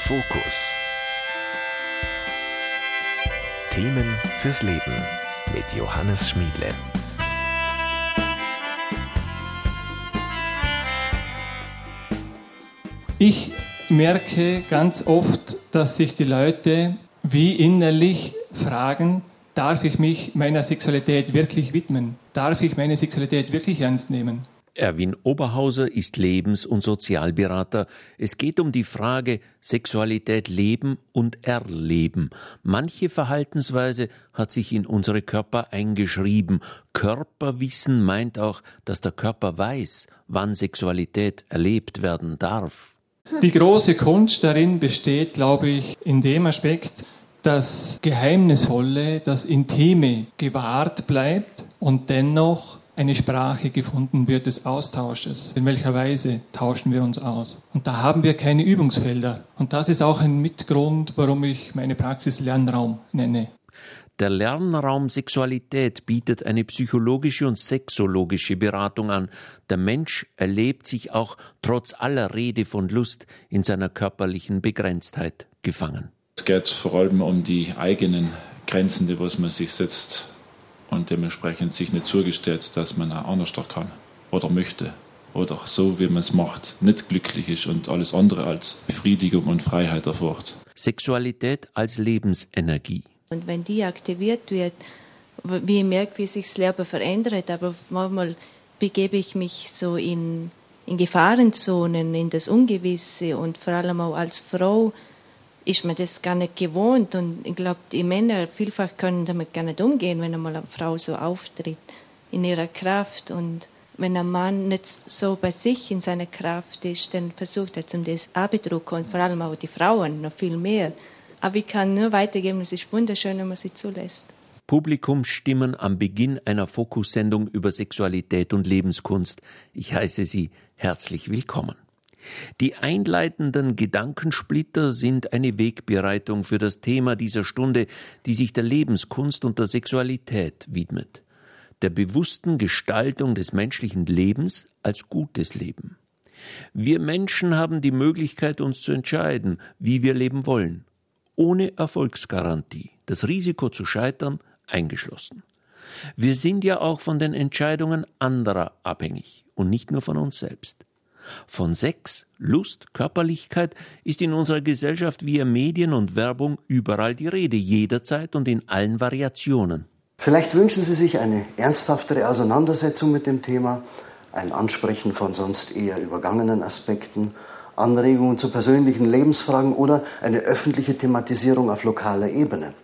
Fokus. Themen fürs Leben mit Johannes Schmiedle. Ich merke ganz oft, dass sich die Leute wie innerlich fragen, darf ich mich meiner Sexualität wirklich widmen? Darf ich meine Sexualität wirklich ernst nehmen? Erwin Oberhauser ist Lebens- und Sozialberater. Es geht um die Frage Sexualität leben und erleben. Manche Verhaltensweise hat sich in unsere Körper eingeschrieben. Körperwissen meint auch, dass der Körper weiß, wann Sexualität erlebt werden darf. Die große Kunst darin besteht, glaube ich, in dem Aspekt, dass Geheimnisvolle, das Intime gewahrt bleibt und dennoch eine Sprache gefunden wird des Austausches. In welcher Weise tauschen wir uns aus? Und da haben wir keine Übungsfelder. Und das ist auch ein Mitgrund, warum ich meine Praxis Lernraum nenne. Der Lernraum Sexualität bietet eine psychologische und sexologische Beratung an. Der Mensch erlebt sich auch trotz aller Rede von Lust in seiner körperlichen Begrenztheit gefangen. Es geht vor allem um die eigenen Grenzen, die was man sich setzt und dementsprechend sich nicht zugesteht, dass man auch anders kann oder möchte oder so, wie man es macht, nicht glücklich ist und alles andere als Befriedigung und Freiheit erfordert. Sexualität als Lebensenergie. Und wenn die aktiviert wird, wie ich merke, wie sich das Leben verändert, aber manchmal begebe ich mich so in Gefahrenzonen, in das Ungewisse und vor allem auch als Frau ist man das gar nicht gewohnt und ich glaube, die Männer vielfach können damit gar nicht umgehen, wenn einmal eine Frau so auftritt in ihrer Kraft und wenn ein Mann nicht so bei sich in seiner Kraft ist, dann versucht er zum das abzudrücken und vor allem auch die Frauen noch viel mehr. Aber ich kann nur weitergeben, es ist wunderschön, wenn man sie zulässt. Publikumsstimmen am Beginn einer Fokussendung über Sexualität und Lebenskunst. Ich heiße Sie herzlich willkommen. Die einleitenden Gedankensplitter sind eine Wegbereitung für das Thema dieser Stunde, die sich der Lebenskunst und der Sexualität widmet. Der bewussten Gestaltung des menschlichen Lebens als gutes Leben. Wir Menschen haben die Möglichkeit, uns zu entscheiden, wie wir leben wollen. Ohne Erfolgsgarantie, das Risiko zu scheitern eingeschlossen. Wir sind ja auch von den Entscheidungen anderer abhängig und nicht nur von uns selbst. Von Sex, Lust, Körperlichkeit ist in unserer Gesellschaft via Medien und Werbung überall die Rede, jederzeit und in allen Variationen. Vielleicht wünschen Sie sich eine ernsthaftere Auseinandersetzung mit dem Thema, ein Ansprechen von sonst eher übergangenen Aspekten, Anregungen zu persönlichen Lebensfragen oder eine öffentliche Thematisierung auf lokaler Ebene.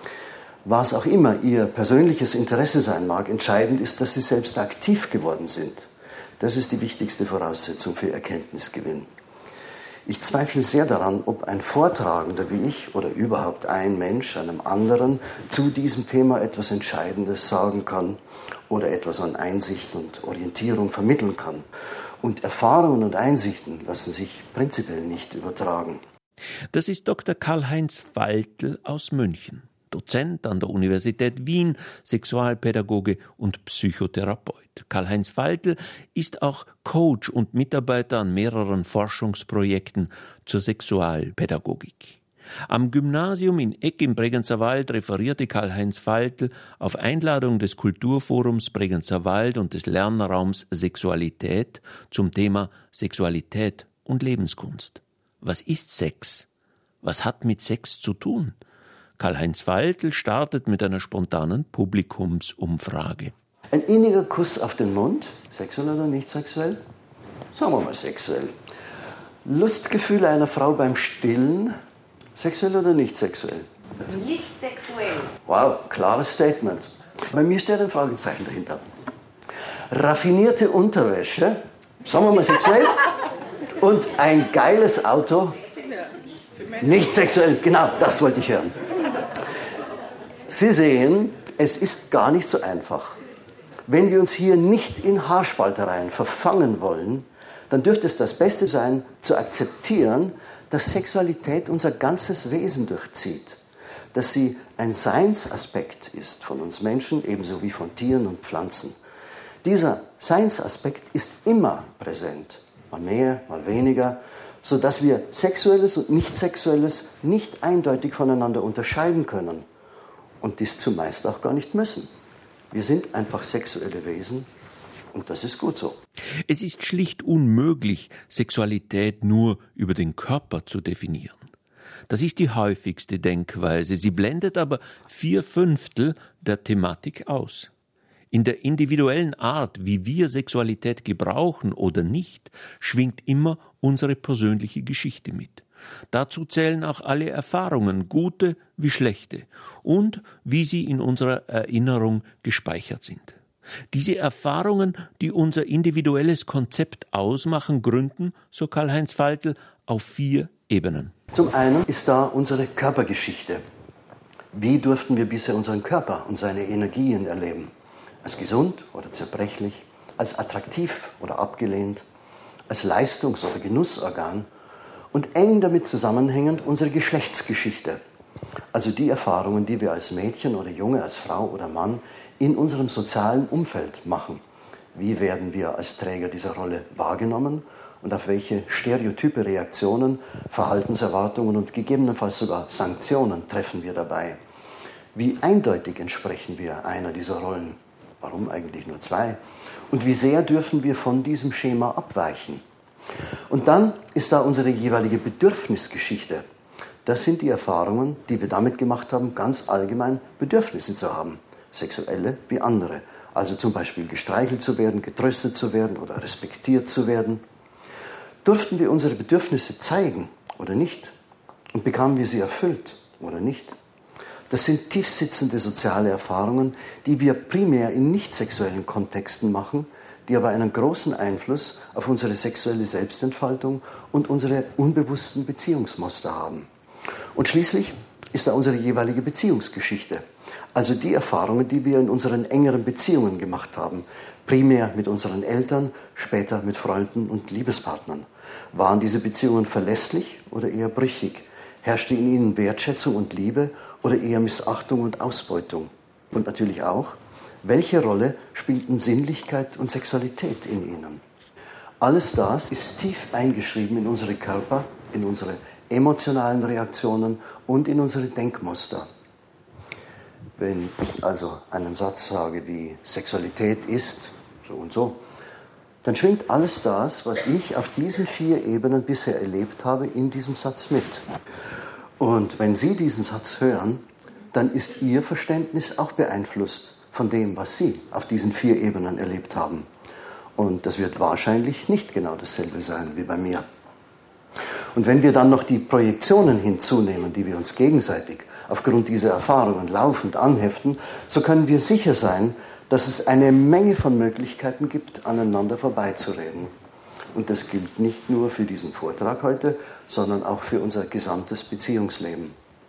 Was auch immer Ihr persönliches Interesse sein mag, entscheidend ist, dass Sie selbst aktiv geworden sind. Das ist die wichtigste Voraussetzung für Erkenntnisgewinn. Ich zweifle sehr daran, ob ein Vortragender wie ich oder überhaupt ein Mensch einem anderen zu diesem Thema etwas Entscheidendes sagen kann oder etwas an Einsicht und Orientierung vermitteln kann. Und Erfahrungen und Einsichten lassen sich prinzipiell nicht übertragen. Das ist Dr. Karl-Heinz Waltl aus München, Dozent an der Universität Wien, Sexualpädagoge und Psychotherapeut. Karl-Heinz Waltl ist auch Coach und Mitarbeiter an mehreren Forschungsprojekten zur Sexualpädagogik. Am Gymnasium in Egg im Bregenzer Wald referierte Karl-Heinz Waltl auf Einladung des Kulturforums Bregenzer Wald und des Lernraums Sexualität zum Thema Sexualität und Lebenskunst. Was ist Sex? Was hat mit Sex zu tun? Karl-Heinz Waltl startet mit einer spontanen Publikumsumfrage. Ein inniger Kuss auf den Mund, sexuell oder nicht sexuell? Sagen wir mal sexuell. Lustgefühle einer Frau beim Stillen, sexuell oder nicht sexuell? Nicht sexuell. Wow, klares Statement. Bei mir steht ein Fragezeichen dahinter. Raffinierte Unterwäsche, sagen wir mal sexuell, und ein geiles Auto, nicht sexuell. Genau, das wollte ich hören. Sie sehen, es ist gar nicht so einfach. Wenn wir uns hier nicht in Haarspaltereien verfangen wollen, dann dürfte es das Beste sein, zu akzeptieren, dass Sexualität unser ganzes Wesen durchzieht. Dass sie ein Seinsaspekt ist von uns Menschen, ebenso wie von Tieren und Pflanzen. Dieser Seinsaspekt ist immer präsent. Mal mehr, mal weniger. sodass wir Sexuelles und Nicht-Sexuelles nicht eindeutig voneinander unterscheiden können und dies zumeist auch gar nicht müssen. Wir sind einfach sexuelle Wesen und das ist gut so. Es ist schlicht unmöglich, Sexualität nur über den Körper zu definieren. Das ist die häufigste Denkweise. Sie blendet aber 4/5 der Thematik aus. In der individuellen Art, wie wir Sexualität gebrauchen oder nicht, schwingt immer unsere persönliche Geschichte mit. Dazu zählen auch alle Erfahrungen, gute wie schlechte, und wie sie in unserer Erinnerung gespeichert sind. Diese Erfahrungen, die unser individuelles Konzept ausmachen, gründen, so Karl-Heinz Faltl, auf 4 Ebenen. Zum einen ist da unsere Körpergeschichte. Wie durften wir bisher unseren Körper und seine Energien erleben? Als gesund oder zerbrechlich, als attraktiv oder abgelehnt, als Leistungs- oder Genussorgan und eng damit zusammenhängend unsere Geschlechtsgeschichte. Also die Erfahrungen, die wir als Mädchen oder Junge, als Frau oder Mann in unserem sozialen Umfeld machen. Wie werden wir als Träger dieser Rolle wahrgenommen und auf welche stereotype Reaktionen, Verhaltenserwartungen und gegebenenfalls sogar Sanktionen treffen wir dabei? Wie eindeutig entsprechen wir einer dieser Rollen? Warum eigentlich nur 2? Und wie sehr dürfen wir von diesem Schema abweichen? Und dann ist da unsere jeweilige Bedürfnisgeschichte. Das sind die Erfahrungen, die wir damit gemacht haben, ganz allgemein Bedürfnisse zu haben. Sexuelle wie andere. Also zum Beispiel gestreichelt zu werden, getröstet zu werden oder respektiert zu werden. Durften wir unsere Bedürfnisse zeigen oder nicht? Und bekamen wir sie erfüllt oder nicht? Das sind tiefsitzende soziale Erfahrungen, die wir primär in nicht sexuellen Kontexten machen, die aber einen großen Einfluss auf unsere sexuelle Selbstentfaltung und unsere unbewussten Beziehungsmuster haben. Und schließlich ist da unsere jeweilige Beziehungsgeschichte, also die Erfahrungen, die wir in unseren engeren Beziehungen gemacht haben, primär mit unseren Eltern, später mit Freunden und Liebespartnern. Waren diese Beziehungen verlässlich oder eher brüchig? Herrschte in ihnen Wertschätzung und Liebe oder eher Missachtung und Ausbeutung? Und natürlich auch, welche Rolle spielten Sinnlichkeit und Sexualität in ihnen? Alles das ist tief eingeschrieben in unsere Körper, in unsere emotionalen Reaktionen und in unsere Denkmuster. Wenn ich also einen Satz sage wie Sexualität ist so und so, dann schwingt alles das, was ich auf diesen 4 Ebenen bisher erlebt habe, in diesem Satz mit. Und wenn Sie diesen Satz hören, dann ist Ihr Verständnis auch beeinflusst von dem, was Sie auf diesen 4 Ebenen erlebt haben. Und das wird wahrscheinlich nicht genau dasselbe sein wie bei mir. Und wenn wir dann noch die Projektionen hinzunehmen, die wir uns gegenseitig aufgrund dieser Erfahrungen laufend anheften, so können wir sicher sein, dass es eine Menge von Möglichkeiten gibt, aneinander vorbeizureden. Und das gilt nicht nur für diesen Vortrag heute, sondern auch für unser gesamtes Beziehungsleben.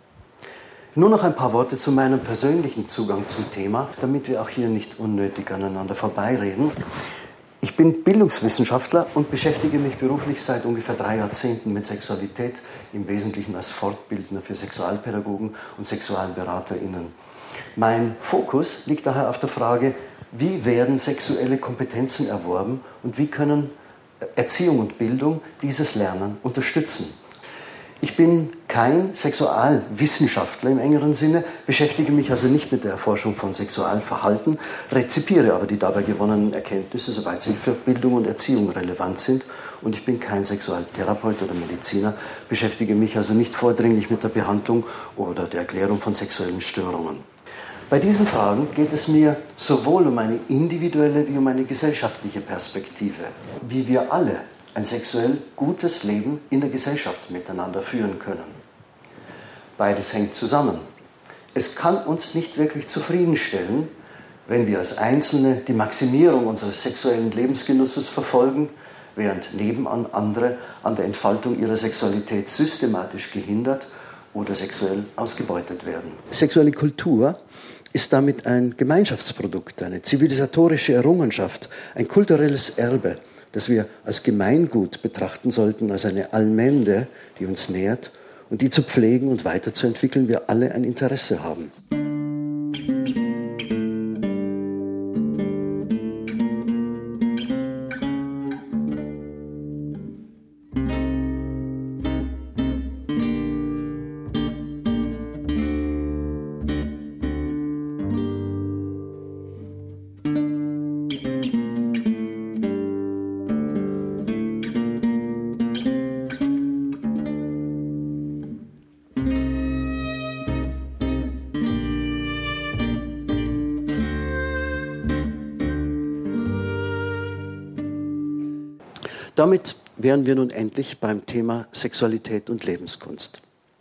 Nur noch ein paar Worte zu meinem persönlichen Zugang zum Thema, damit wir auch hier nicht unnötig aneinander vorbeireden. Ich bin Bildungswissenschaftler und beschäftige mich beruflich seit ungefähr 3 Jahrzehnten mit Sexualität, im Wesentlichen als Fortbildner für Sexualpädagogen und SexualberaterInnen. Mein Fokus liegt daher auf der Frage, wie werden sexuelle Kompetenzen erworben und wie können Erziehung und Bildung dieses Lernen unterstützen. Ich bin kein Sexualwissenschaftler im engeren Sinne, beschäftige mich also nicht mit der Erforschung von Sexualverhalten, rezipiere aber die dabei gewonnenen Erkenntnisse, soweit sie für Bildung und Erziehung relevant sind. Und ich bin kein Sexualtherapeut oder Mediziner, beschäftige mich also nicht vordringlich mit der Behandlung oder der Erklärung von sexuellen Störungen. Bei diesen Fragen geht es mir sowohl um eine individuelle wie um eine gesellschaftliche Perspektive, wie wir alle ein sexuell gutes Leben in der Gesellschaft miteinander führen können. Beides hängt zusammen. Es kann uns nicht wirklich zufriedenstellen, wenn wir als Einzelne die Maximierung unseres sexuellen Lebensgenusses verfolgen, während nebenan andere an der Entfaltung ihrer Sexualität systematisch gehindert oder sexuell ausgebeutet werden. Sexuelle Kultur ist damit ein Gemeinschaftsprodukt, eine zivilisatorische Errungenschaft, ein kulturelles Erbe, das wir als Gemeingut betrachten sollten, als eine Allmende, die uns nährt und die zu pflegen und weiterzuentwickeln wir alle ein Interesse haben. Damit wären wir nun endlich beim Thema Sexualität und Lebenskunst.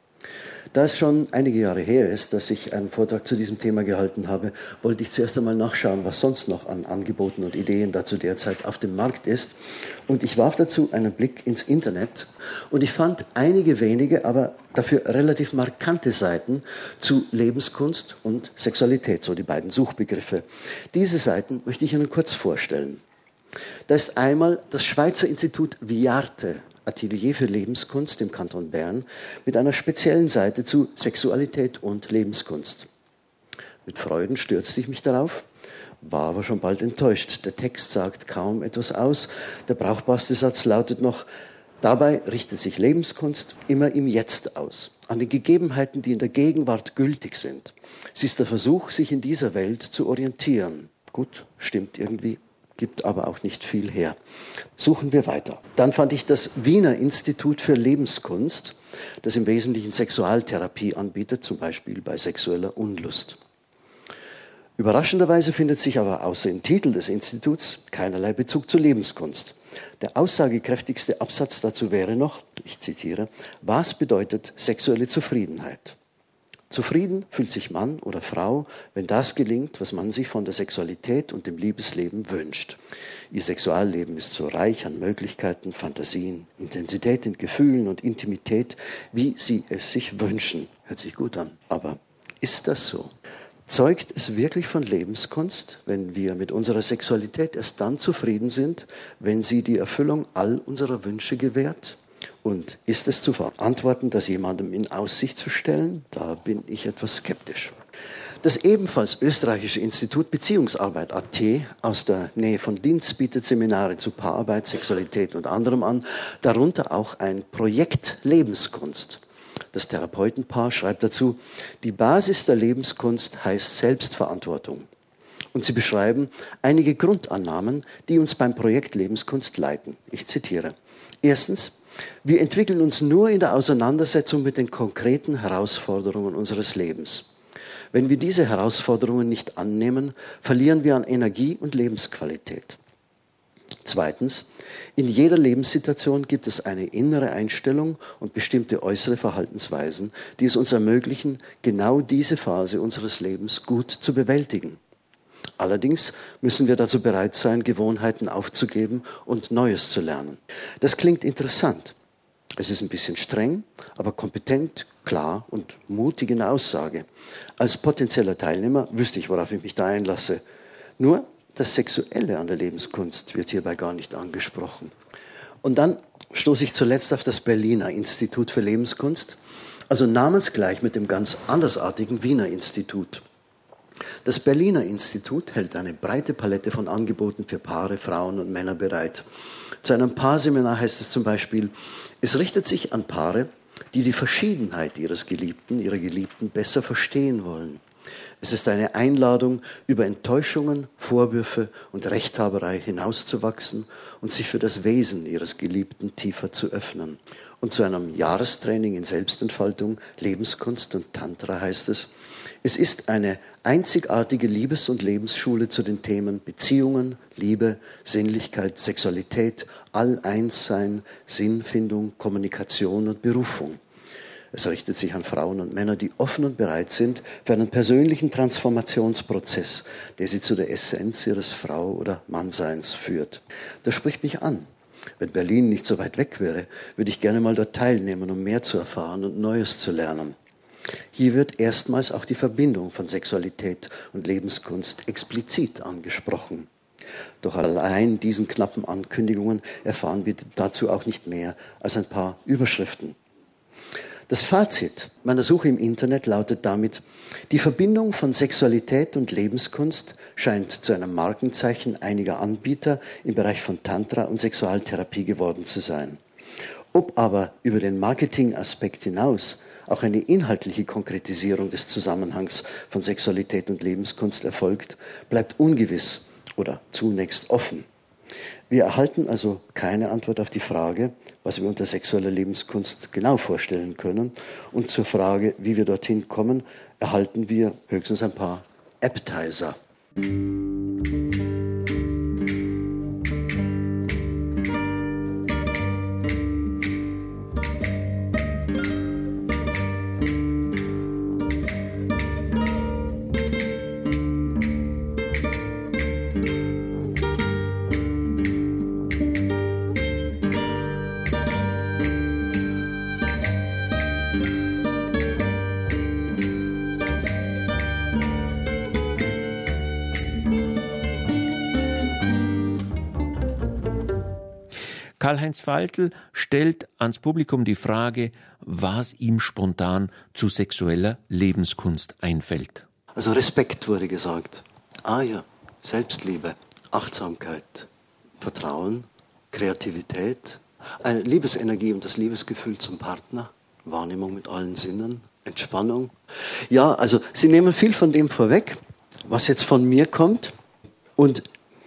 Da es schon einige Jahre her ist, dass ich einen Vortrag zu diesem Thema gehalten habe, wollte ich zuerst einmal nachschauen, was sonst noch an Angeboten und Ideen dazu derzeit auf dem Markt ist. Und ich warf dazu einen Blick ins Internet und ich fand einige wenige, aber dafür relativ markante Seiten zu Lebenskunst und Sexualität, so die beiden Suchbegriffe. Diese Seiten möchte ich Ihnen kurz vorstellen. Da ist einmal das Schweizer Institut Viarte, Atelier für Lebenskunst im Kanton Bern, mit einer speziellen Seite zu Sexualität und Lebenskunst. Mit Freuden stürzte ich mich darauf, war aber schon bald enttäuscht. Der Text sagt kaum etwas aus. Der brauchbarste Satz lautet noch: Dabei richtet sich Lebenskunst immer im Jetzt aus, an den Gegebenheiten, die in der Gegenwart gültig sind. Sie ist der Versuch, sich in dieser Welt zu orientieren. Gut, stimmt irgendwie, gibt aber auch nicht viel her. Suchen wir weiter. Dann fand ich das Wiener Institut für Lebenskunst, das im Wesentlichen Sexualtherapie anbietet, zum Beispiel bei sexueller Unlust. Überraschenderweise findet sich aber außer im Titel des Instituts keinerlei Bezug zur Lebenskunst. Der aussagekräftigste Absatz dazu wäre noch, ich zitiere: Was bedeutet sexuelle Zufriedenheit? Zufrieden fühlt sich Mann oder Frau, wenn das gelingt, was man sich von der Sexualität und dem Liebesleben wünscht. Ihr Sexualleben ist so reich an Möglichkeiten, Fantasien, Intensität in Gefühlen und Intimität, wie sie es sich wünschen. Hört sich gut an. Aber ist das so? Zeugt es wirklich von Lebenskunst, wenn wir mit unserer Sexualität erst dann zufrieden sind, wenn sie die Erfüllung all unserer Wünsche gewährt? Und ist es zu verantworten, das jemandem in Aussicht zu stellen? Da bin ich etwas skeptisch. Das ebenfalls österreichische Institut Beziehungsarbeit AT aus der Nähe von Linz bietet Seminare zu Paararbeit, Sexualität und anderem an, darunter auch ein Projekt Lebenskunst. Das Therapeutenpaar schreibt dazu: Die Basis der Lebenskunst heißt Selbstverantwortung. Und sie beschreiben einige Grundannahmen, die uns beim Projekt Lebenskunst leiten. Ich zitiere: Erstens: Wir entwickeln uns nur in der Auseinandersetzung mit den konkreten Herausforderungen unseres Lebens. Wenn wir diese Herausforderungen nicht annehmen, verlieren wir an Energie und Lebensqualität. Zweitens: In jeder Lebenssituation gibt es eine innere Einstellung und bestimmte äußere Verhaltensweisen, die es uns ermöglichen, genau diese Phase unseres Lebens gut zu bewältigen. Allerdings müssen wir dazu bereit sein, Gewohnheiten aufzugeben und Neues zu lernen. Das klingt interessant. Es ist ein bisschen streng, aber kompetent, klar und mutig in der Aussage. Als potenzieller Teilnehmer wüsste ich, worauf ich mich da einlasse. Nur das Sexuelle an der Lebenskunst wird hierbei gar nicht angesprochen. Und dann stoße ich zuletzt auf das Berliner Institut für Lebenskunst, also namensgleich mit dem ganz andersartigen Wiener Institut. Das Berliner Institut hält eine breite Palette von Angeboten für Paare, Frauen und Männer bereit. Zu einem Paarseminar heißt es zum Beispiel: Es richtet sich an Paare, die die Verschiedenheit ihres Geliebten, ihrer Geliebten besser verstehen wollen. Es ist eine Einladung, über Enttäuschungen, Vorwürfe und Rechthaberei hinauszuwachsen und sich für das Wesen ihres Geliebten tiefer zu öffnen. Und zu einem Jahrestraining in Selbstentfaltung, Lebenskunst und Tantra heißt es: Es ist eine einzigartige Liebes- und Lebensschule zu den Themen Beziehungen, Liebe, Sinnlichkeit, Sexualität, All-Eins-Sein, Sinnfindung, Kommunikation und Berufung. Es richtet sich an Frauen und Männer, die offen und bereit sind für einen persönlichen Transformationsprozess, der sie zu der Essenz ihres Frau- oder Mannseins führt. Das spricht mich an. Wenn Berlin nicht so weit weg wäre, würde ich gerne mal dort teilnehmen, um mehr zu erfahren und Neues zu lernen. Hier wird erstmals auch die Verbindung von Sexualität und Lebenskunst explizit angesprochen. Doch allein diesen knappen Ankündigungen erfahren wir dazu auch nicht mehr als ein paar Überschriften. Das Fazit meiner Suche im Internet lautet damit: Die Verbindung von Sexualität und Lebenskunst scheint zu einem Markenzeichen einiger Anbieter im Bereich von Tantra und Sexualtherapie geworden zu sein. Ob aber über den Marketingaspekt hinaus auch eine inhaltliche Konkretisierung des Zusammenhangs von Sexualität und Lebenskunst erfolgt, bleibt ungewiss oder zunächst offen. Wir erhalten also keine Antwort auf die Frage, was wir unter sexueller Lebenskunst genau vorstellen können. Und zur Frage, wie wir dorthin kommen, erhalten wir höchstens ein paar Appetizer. Karl-Heinz Faltl stellt ans Publikum die Frage, was ihm spontan zu sexueller Lebenskunst einfällt. Also Respekt wurde gesagt. Ah ja, Selbstliebe, Achtsamkeit, Vertrauen, Kreativität, eine Liebesenergie und das Liebesgefühl zum Partner, Wahrnehmung mit allen Sinnen, Entspannung. Ja, also Sie nehmen viel von dem vorweg, was jetzt von mir kommt. Und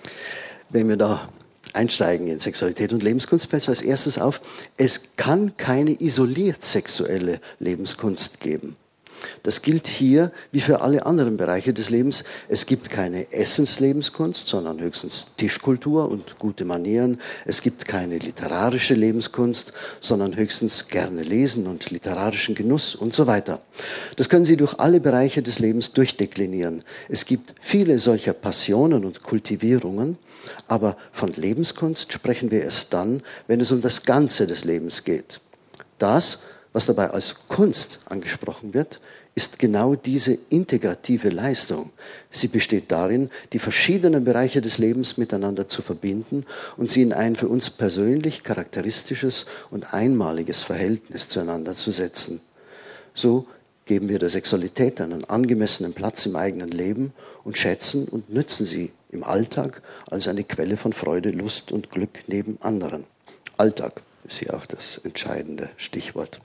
wenn wir da einsteigen in Sexualität und Lebenskunst, fällt als erstes auf, es kann keine isoliert sexuelle Lebenskunst geben. Das gilt hier wie für alle anderen Bereiche des Lebens. Es gibt keine Essenslebenskunst, sondern höchstens Tischkultur und gute Manieren. Es gibt keine literarische Lebenskunst, sondern höchstens gerne lesen und literarischen Genuss und so weiter. Das können Sie durch alle Bereiche des Lebens durchdeklinieren. Es gibt viele solcher Passionen und Kultivierungen, aber von Lebenskunst sprechen wir erst dann, wenn es um das Ganze des Lebens geht. Das, was dabei als Kunst angesprochen wird, ist genau diese integrative Leistung. Sie besteht darin, die verschiedenen Bereiche des Lebens miteinander zu verbinden und sie in ein für uns persönlich charakteristisches und einmaliges Verhältnis zueinander zu setzen. So geben wir der Sexualität einen angemessenen Platz im eigenen Leben und schätzen und nützen sie im Alltag als eine Quelle von Freude, Lust und Glück neben anderen. Alltag ist hier auch das entscheidende Stichwort.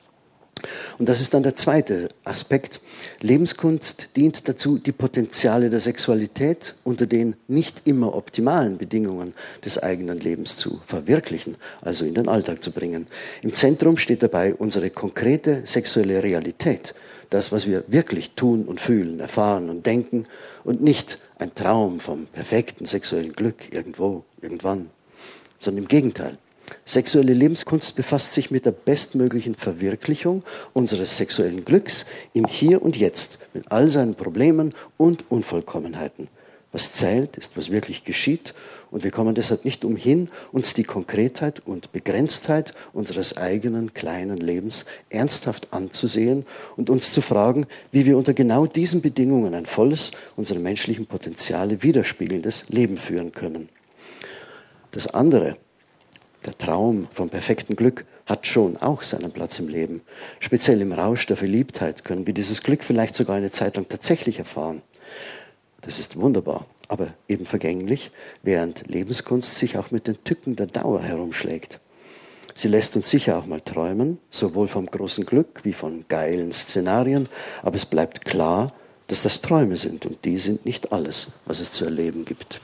Und das ist dann der zweite Aspekt. Lebenskunst dient dazu, die Potenziale der Sexualität unter den nicht immer optimalen Bedingungen des eigenen Lebens zu verwirklichen, also in den Alltag zu bringen. Im Zentrum steht dabei unsere konkrete sexuelle Realität, das, was wir wirklich tun und fühlen, erfahren und denken und nicht ein Traum vom perfekten sexuellen Glück irgendwo, irgendwann, sondern im Gegenteil. Sexuelle Lebenskunst befasst sich mit der bestmöglichen Verwirklichung unseres sexuellen Glücks im Hier und Jetzt mit all seinen Problemen und Unvollkommenheiten. Was zählt, ist, was wirklich geschieht, und wir kommen deshalb nicht umhin, uns die Konkretheit und Begrenztheit unseres eigenen kleinen Lebens ernsthaft anzusehen und uns zu fragen, wie wir unter genau diesen Bedingungen ein volles, unsere menschlichen Potenziale widerspiegelndes Leben führen können. Das andere, der Traum vom perfekten Glück, hat schon auch seinen Platz im Leben. Speziell im Rausch der Verliebtheit können wir dieses Glück vielleicht sogar eine Zeit lang tatsächlich erfahren. Das ist wunderbar, aber eben vergänglich, während Lebenskunst sich auch mit den Tücken der Dauer herumschlägt. Sie lässt uns sicher auch mal träumen, sowohl vom großen Glück wie von geilen Szenarien, aber es bleibt klar, dass das Träume sind und die sind nicht alles, was es zu erleben gibt.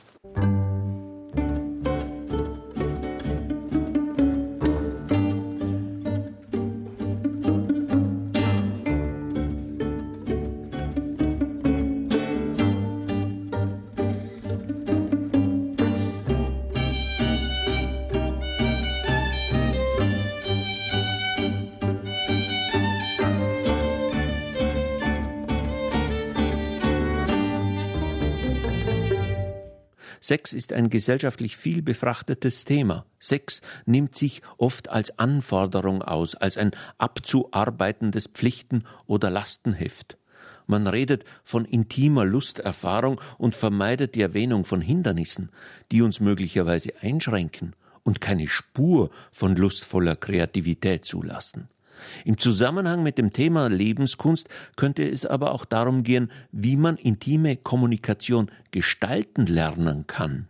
Sex ist ein gesellschaftlich viel befrachtetes Thema. Sex nimmt sich oft als Anforderung aus, als ein abzuarbeitendes Pflichten- oder Lastenheft. Man redet von intimer Lusterfahrung und vermeidet die Erwähnung von Hindernissen, die uns möglicherweise einschränken und keine Spur von lustvoller Kreativität zulassen. Im Zusammenhang mit dem Thema Lebenskunst könnte es aber auch darum gehen, wie man intime Kommunikation gestalten lernen kann.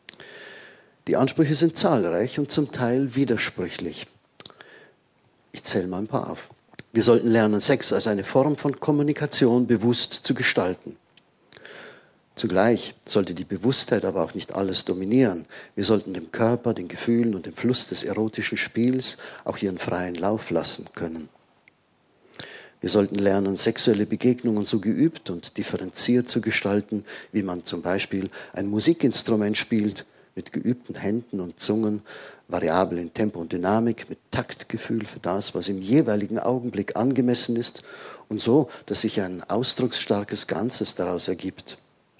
Die Ansprüche sind zahlreich und zum Teil widersprüchlich. Ich zähle mal ein paar auf. Wir sollten lernen, Sex als eine Form von Kommunikation bewusst zu gestalten. Zugleich sollte die Bewusstheit aber auch nicht alles dominieren. Wir sollten dem Körper, den Gefühlen und dem Fluss des erotischen Spiels auch ihren freien Lauf lassen können. Wir sollten lernen, sexuelle Begegnungen so geübt und differenziert zu gestalten, wie man zum Beispiel ein Musikinstrument spielt, mit geübten Händen und Zungen, variabel in Tempo und Dynamik, mit Taktgefühl für das, was im jeweiligen Augenblick angemessen ist und so, dass sich ein ausdrucksstarkes Ganzes daraus ergibt.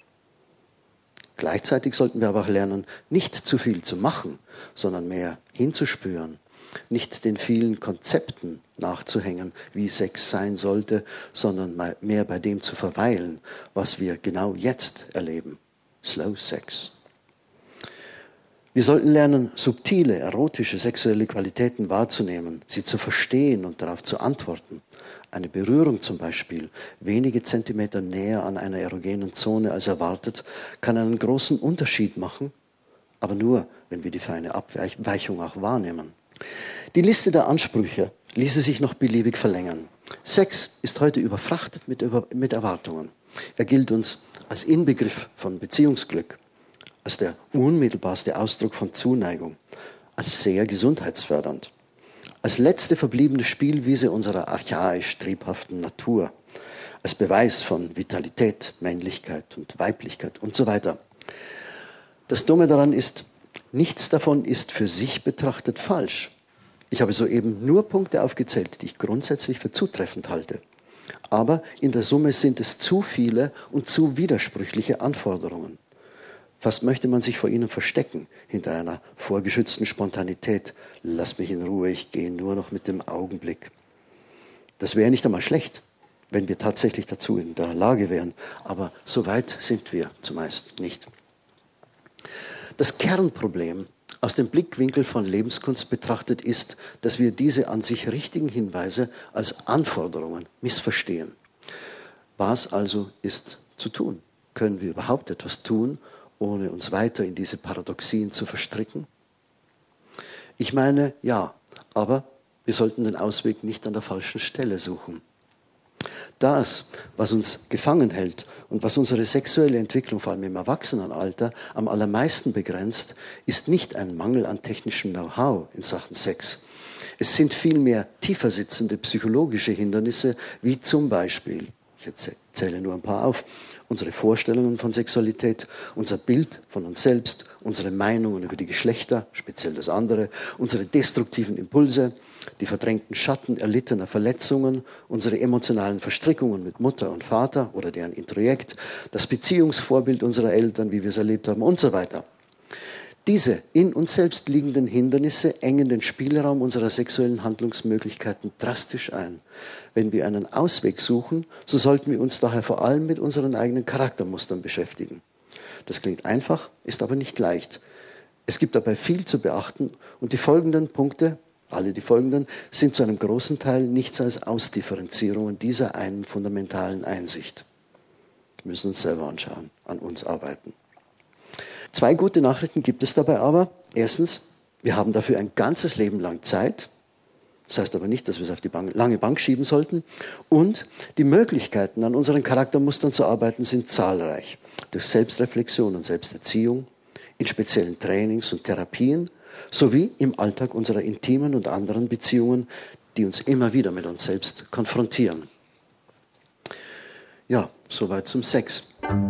Gleichzeitig sollten wir aber auch lernen, nicht zu viel zu machen, sondern mehr hinzuspüren, nicht den vielen Konzepten nachzuhängen, wie Sex sein sollte, sondern mehr bei dem zu verweilen, was wir genau jetzt erleben. Slow Sex. Wir sollten lernen, subtile, erotische, sexuelle Qualitäten wahrzunehmen, sie zu verstehen und darauf zu antworten. Eine Berührung zum Beispiel, wenige Zentimeter näher an einer erogenen Zone als erwartet, kann einen großen Unterschied machen, aber nur, wenn wir die feine Abweichung auch wahrnehmen. Die Liste der Ansprüche ließe sich noch beliebig verlängern. Sex ist heute überfrachtet mit Erwartungen. Er gilt uns als Inbegriff von Beziehungsglück, als der unmittelbarste Ausdruck von Zuneigung, als sehr gesundheitsfördernd, als letzte verbliebene Spielwiese unserer archaisch triebhaften Natur, als Beweis von Vitalität, Männlichkeit und Weiblichkeit und so weiter. Das Dumme daran ist, nichts davon ist für sich betrachtet falsch. Ich habe soeben nur Punkte aufgezählt, die ich grundsätzlich für zutreffend halte. Aber in der Summe sind es zu viele und zu widersprüchliche Anforderungen. Fast möchte man sich vor ihnen verstecken, hinter einer vorgeschützten Spontanität. Lass mich in Ruhe, ich gehe nur noch mit dem Augenblick. Das wäre nicht einmal schlecht, wenn wir tatsächlich dazu in der Lage wären. Aber so weit sind wir zumeist nicht. Das Kernproblem aus dem Blickwinkel von Lebenskunst betrachtet ist, dass wir diese an sich richtigen Hinweise als Anforderungen missverstehen. Was also ist zu tun? Können wir überhaupt etwas tun, ohne uns weiter in diese Paradoxien zu verstricken? Ich meine, ja, aber wir sollten den Ausweg nicht an der falschen Stelle suchen. Das, was uns gefangen hält und was unsere sexuelle Entwicklung, vor allem im Erwachsenenalter, am allermeisten begrenzt, ist nicht ein Mangel an technischem Know-how in Sachen Sex. Es sind vielmehr tiefer sitzende psychologische Hindernisse, wie zum Beispiel, ich zähle nur ein paar auf, unsere Vorstellungen von Sexualität, unser Bild von uns selbst, unsere Meinungen über die Geschlechter, speziell das andere, unsere destruktiven Impulse, die verdrängten Schatten erlittener Verletzungen, unsere emotionalen Verstrickungen mit Mutter und Vater oder deren Introjekt, das Beziehungsvorbild unserer Eltern, wie wir es erlebt haben und so weiter. Diese in uns selbst liegenden Hindernisse engen den Spielraum unserer sexuellen Handlungsmöglichkeiten drastisch ein. Wenn wir einen Ausweg suchen, so sollten wir uns daher vor allem mit unseren eigenen Charaktermustern beschäftigen. Das klingt einfach, ist aber nicht leicht. Es gibt dabei viel zu beachten und die folgenden Punkte, alle die folgenden, sind zu einem großen Teil nichts als Ausdifferenzierungen dieser einen fundamentalen Einsicht. Wir müssen uns selber anschauen, an uns arbeiten. 2 gute Nachrichten gibt es dabei aber. Erstens, wir haben dafür ein ganzes Leben lang Zeit. Das heißt aber nicht, dass wir es auf die lange Bank schieben sollten. Und die Möglichkeiten, an unseren Charaktermustern zu arbeiten, sind zahlreich. Durch Selbstreflexion und Selbsterziehung, in speziellen Trainings und Therapien, sowie im Alltag unserer intimen und anderen Beziehungen, die uns immer wieder mit uns selbst konfrontieren. Ja, soweit zum Sex.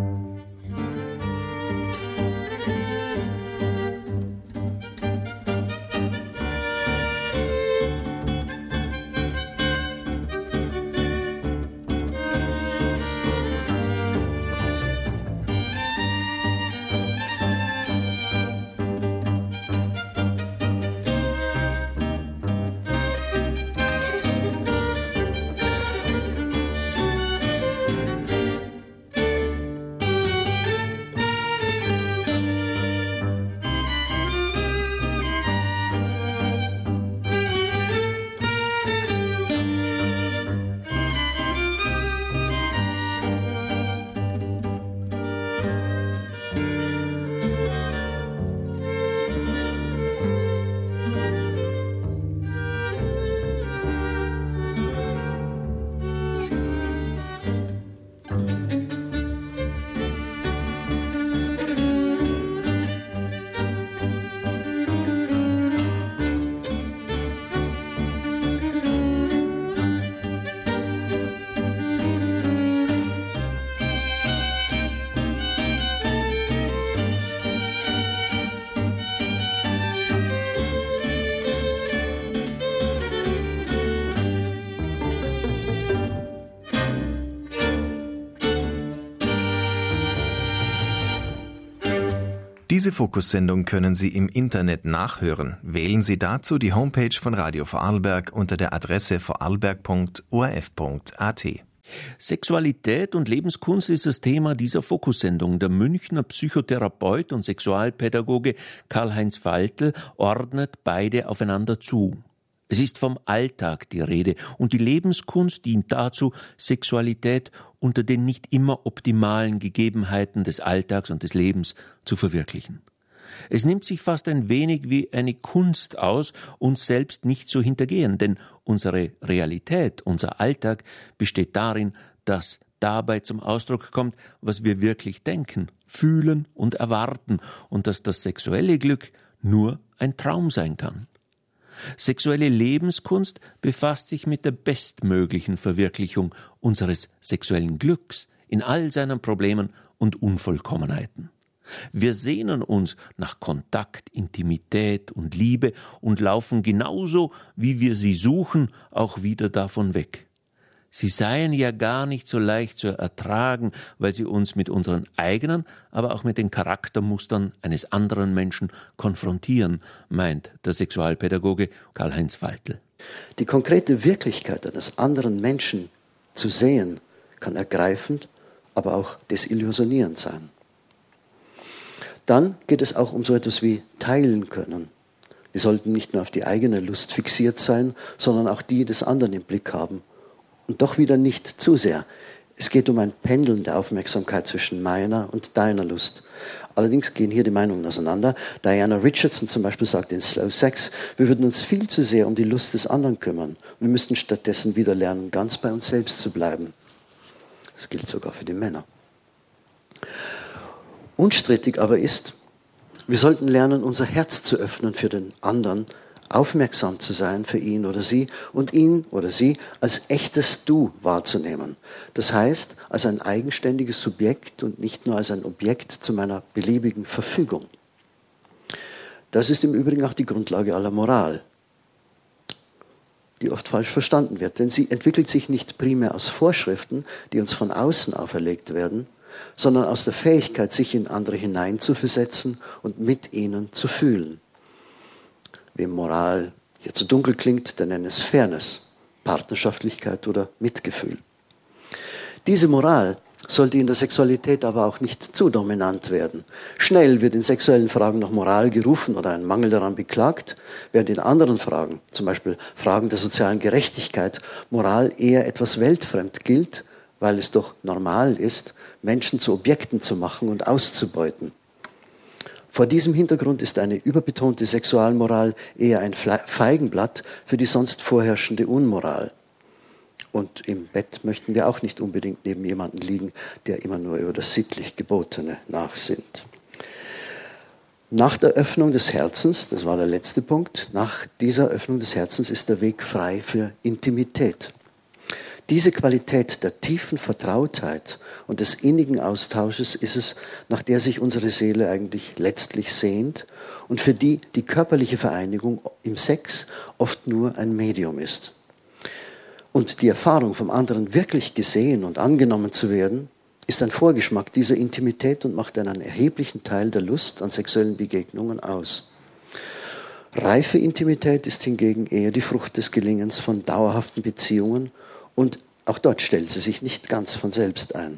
Diese Fokussendung können Sie im Internet nachhören. Wählen Sie dazu die Homepage von Radio Vorarlberg unter der Adresse vorarlberg.orf.at. Sexualität und Lebenskunst ist das Thema dieser Fokussendung. Der Münchner Psychotherapeut und Sexualpädagoge Karl-Heinz Faltl ordnet beide aufeinander zu. Es ist vom Alltag die Rede und die Lebenskunst dient dazu, Sexualität unter den nicht immer optimalen Gegebenheiten des Alltags und des Lebens zu verwirklichen. Es nimmt sich fast ein wenig wie eine Kunst aus, uns selbst nicht zu hintergehen, denn unsere Realität, unser Alltag besteht darin, dass dabei zum Ausdruck kommt, was wir wirklich denken, fühlen und erwarten und dass das sexuelle Glück nur ein Traum sein kann. Sexuelle Lebenskunst befasst sich mit der bestmöglichen Verwirklichung unseres sexuellen Glücks in all seinen Problemen und Unvollkommenheiten. Wir sehnen uns nach Kontakt, Intimität und Liebe und laufen genauso, wie wir sie suchen, auch wieder davon weg. Sie seien ja gar nicht so leicht zu ertragen, weil sie uns mit unseren eigenen, aber auch mit den Charaktermustern eines anderen Menschen konfrontieren, meint der Sexualpädagoge Karl-Heinz Faltl. Die konkrete Wirklichkeit eines anderen Menschen zu sehen, kann ergreifend, aber auch desillusionierend sein. Dann geht es auch um so etwas wie teilen können. Wir sollten nicht nur auf die eigene Lust fixiert sein, sondern auch die des anderen im Blick haben. Und doch wieder nicht zu sehr. Es geht um ein Pendeln der Aufmerksamkeit zwischen meiner und deiner Lust. Allerdings gehen hier die Meinungen auseinander. Diana Richardson zum Beispiel sagt in Slow Sex, wir würden uns viel zu sehr um die Lust des anderen kümmern. Wir müssten stattdessen wieder lernen, ganz bei uns selbst zu bleiben. Das gilt sogar für die Männer. Unstrittig aber ist, wir sollten lernen, unser Herz zu öffnen für den anderen, aufmerksam zu sein für ihn oder sie und ihn oder sie als echtes Du wahrzunehmen. Das heißt, als ein eigenständiges Subjekt und nicht nur als ein Objekt zu meiner beliebigen Verfügung. Das ist im Übrigen auch die Grundlage aller Moral, die oft falsch verstanden wird. Denn sie entwickelt sich nicht primär aus Vorschriften, die uns von außen auferlegt werden, sondern aus der Fähigkeit, sich in andere hineinzuversetzen und mit ihnen zu fühlen. Wem Moral hier zu dunkel klingt, der nennt es Fairness, Partnerschaftlichkeit oder Mitgefühl. Diese Moral sollte in der Sexualität aber auch nicht zu dominant werden. Schnell wird in sexuellen Fragen nach Moral gerufen oder ein Mangel daran beklagt, während in anderen Fragen, zum Beispiel Fragen der sozialen Gerechtigkeit, Moral eher etwas weltfremd gilt, weil es doch normal ist, Menschen zu Objekten zu machen und auszubeuten. Vor diesem Hintergrund ist eine überbetonte Sexualmoral eher ein Feigenblatt für die sonst vorherrschende Unmoral. Und im Bett möchten wir auch nicht unbedingt neben jemandem liegen, der immer nur über das sittlich Gebotene nachsinnt. Nach der Öffnung des Herzens, das war der letzte Punkt, nach dieser Öffnung des Herzens ist der Weg frei für Intimität. Diese Qualität der tiefen Vertrautheit und des innigen Austausches ist es, nach der sich unsere Seele eigentlich letztlich sehnt und für die die körperliche Vereinigung im Sex oft nur ein Medium ist. Und die Erfahrung, vom anderen wirklich gesehen und angenommen zu werden, ist ein Vorgeschmack dieser Intimität und macht einen erheblichen Teil der Lust an sexuellen Begegnungen aus. Reife Intimität ist hingegen eher die Frucht des Gelingens von dauerhaften Beziehungen und auch dort stellt sie sich nicht ganz von selbst ein.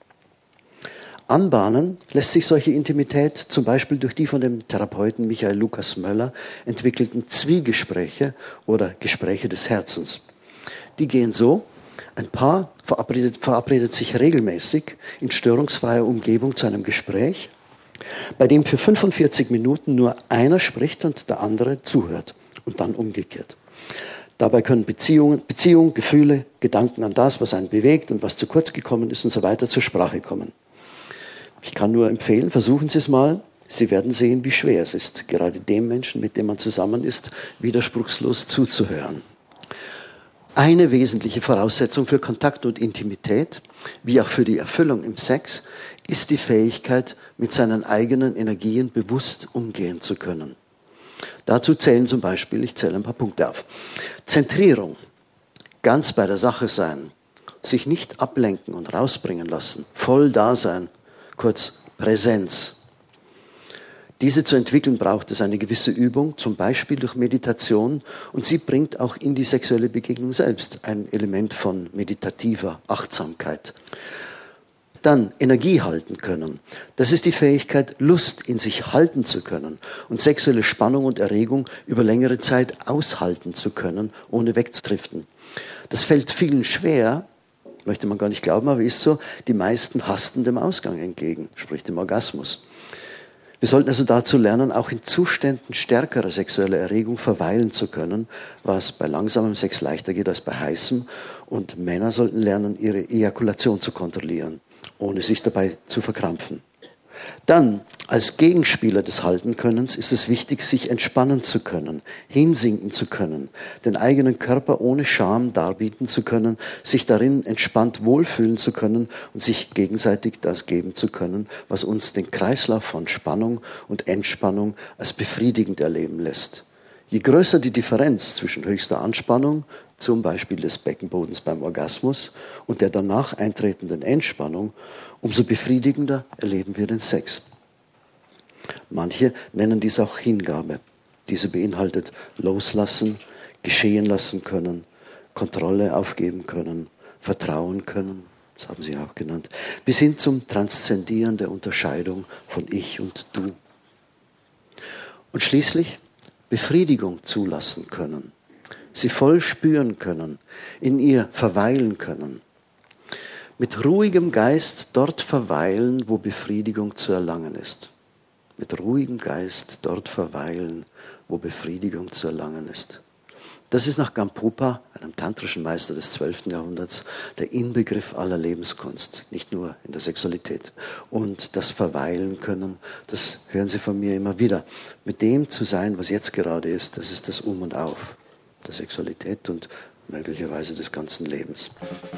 Anbahnen lässt sich solche Intimität zum Beispiel durch die von dem Therapeuten Michael Lukas Möller entwickelten Zwiegespräche oder Gespräche des Herzens. Die gehen so: Ein Paar verabredet sich regelmäßig in störungsfreier Umgebung zu einem Gespräch, bei dem für 45 Minuten nur einer spricht und der andere zuhört und dann umgekehrt. Dabei können Beziehung, Gefühle, Gedanken an das, was einen bewegt und was zu kurz gekommen ist und so weiter zur Sprache kommen. Ich kann nur empfehlen, versuchen Sie es mal. Sie werden sehen, wie schwer es ist, gerade dem Menschen, mit dem man zusammen ist, widerspruchslos zuzuhören. Eine wesentliche Voraussetzung für Kontakt und Intimität, wie auch für die Erfüllung im Sex, ist die Fähigkeit, mit seinen eigenen Energien bewusst umgehen zu können. Dazu zählen zum Beispiel, ich zähle ein paar Punkte auf: Zentrierung, ganz bei der Sache sein, sich nicht ablenken und rausbringen lassen, voll da sein, kurz Präsenz. Diese zu entwickeln braucht es eine gewisse Übung, zum Beispiel durch Meditation, und sie bringt auch in die sexuelle Begegnung selbst ein Element von meditativer Achtsamkeit. Dann Energie halten können. Das ist die Fähigkeit, Lust in sich halten zu können und sexuelle Spannung und Erregung über längere Zeit aushalten zu können, ohne wegzudriften. Das fällt vielen schwer, möchte man gar nicht glauben, aber ist so. Die meisten hasten dem Ausgang entgegen, sprich dem Orgasmus. Wir sollten also dazu lernen, auch in Zuständen stärkerer sexueller Erregung verweilen zu können, was bei langsamem Sex leichter geht als bei heißem. Und Männer sollten lernen, ihre Ejakulation zu kontrollieren, ohne sich dabei zu verkrampfen. Dann, als Gegenspieler des Haltenkönnens, ist es wichtig, sich entspannen zu können, hinsinken zu können, den eigenen Körper ohne Scham darbieten zu können, sich darin entspannt wohlfühlen zu können und sich gegenseitig das geben zu können, was uns den Kreislauf von Spannung und Entspannung als befriedigend erleben lässt. Je größer die Differenz zwischen höchster Anspannung, zum Beispiel des Beckenbodens beim Orgasmus, und der danach eintretenden Entspannung, umso befriedigender erleben wir den Sex. Manche nennen dies auch Hingabe. Diese beinhaltet loslassen, geschehen lassen können, Kontrolle aufgeben können, vertrauen können, das haben sie auch genannt, bis hin zum Transzendieren der Unterscheidung von Ich und Du. Und schließlich Befriedigung zulassen können, sie voll spüren können, in ihr verweilen können. Mit ruhigem Geist dort verweilen, wo Befriedigung zu erlangen ist. Mit ruhigem Geist dort verweilen, wo Befriedigung zu erlangen ist. Das ist nach Gampopa, einem tantrischen Meister des 12. Jahrhunderts, der Inbegriff aller Lebenskunst, nicht nur in der Sexualität. Und das Verweilen können, das hören Sie von mir immer wieder. Mit dem zu sein, was jetzt gerade ist, das ist das Um und Auf der Sexualität und möglicherweise des ganzen Lebens.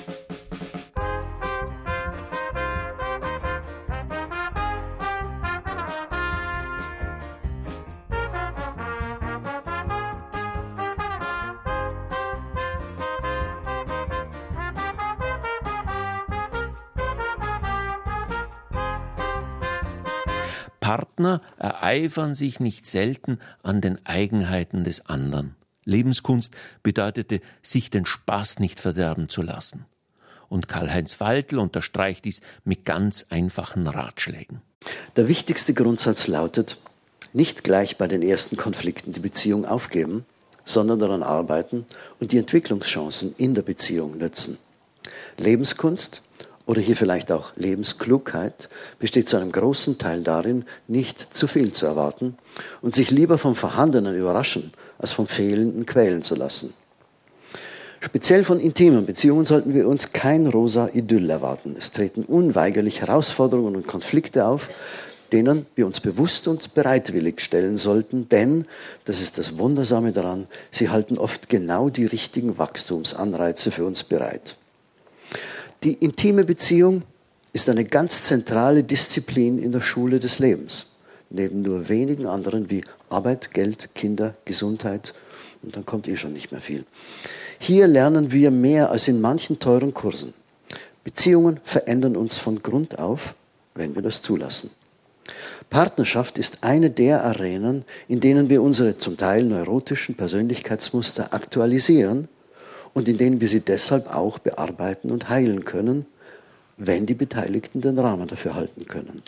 Partner ereifern sich nicht selten an den Eigenheiten des anderen. Lebenskunst bedeutete, sich den Spaß nicht verderben zu lassen. Und Karl-Heinz Waltl unterstreicht dies mit ganz einfachen Ratschlägen. Der wichtigste Grundsatz lautet, nicht gleich bei den ersten Konflikten die Beziehung aufgeben, sondern daran arbeiten und die Entwicklungschancen in der Beziehung nutzen. Lebenskunst oder hier vielleicht auch Lebensklugheit besteht zu einem großen Teil darin, nicht zu viel zu erwarten und sich lieber vom Vorhandenen überraschen, als vom Fehlenden quälen zu lassen. Speziell von intimen Beziehungen sollten wir uns kein rosa Idyll erwarten. Es treten unweigerlich Herausforderungen und Konflikte auf, denen wir uns bewusst und bereitwillig stellen sollten, denn, das ist das Wundersame daran, sie halten oft genau die richtigen Wachstumsanreize für uns bereit. Die intime Beziehung ist eine ganz zentrale Disziplin in der Schule des Lebens, neben nur wenigen anderen wie Arbeit, Geld, Kinder, Gesundheit, und dann kommt schon nicht mehr viel. Hier lernen wir mehr als in manchen teuren Kursen. Beziehungen verändern uns von Grund auf, wenn wir das zulassen. Partnerschaft ist eine der Arenen, in denen wir unsere zum Teil neurotischen Persönlichkeitsmuster aktualisieren und in denen wir sie deshalb auch bearbeiten und heilen können, wenn die Beteiligten den Rahmen dafür halten können.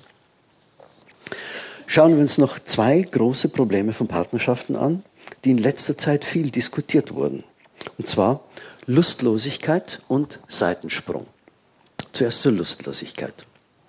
Schauen wir uns noch zwei große Probleme von Partnerschaften an, die in letzter Zeit viel diskutiert wurden. Und zwar Lustlosigkeit und Seitensprung. Zuerst zur Lustlosigkeit.